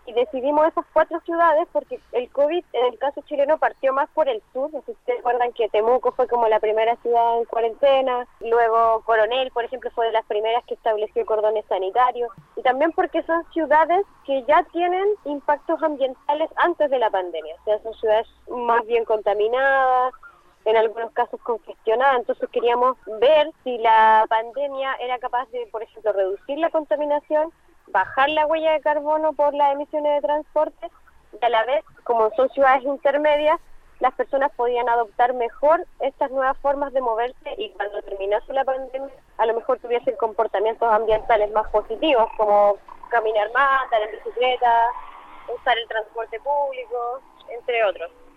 y decidimos esas 4 ciudades porque el COVID en el caso chileno partió más por el sur. No sé si ustedes recuerdan que Temuco fue como la primera ciudad en cuarentena, luego Coronel, por ejemplo, fue de las primeras que estableció cordones sanitarios, y también porque son ciudades que ya tienen impactos ambientales antes de la pandemia, o sea, son ciudades más bien contaminadas, en algunos casos congestionada. Entonces queríamos ver si la pandemia era capaz de, por ejemplo, reducir la contaminación, bajar la huella de carbono por las emisiones de transporte, y a la vez, como son ciudades intermedias, las personas podían adoptar mejor estas nuevas formas de moverse y cuando terminase la pandemia a lo mejor tuviesen comportamientos ambientales más positivos, como caminar más, andar en bicicleta, usar el transporte público, entre otros.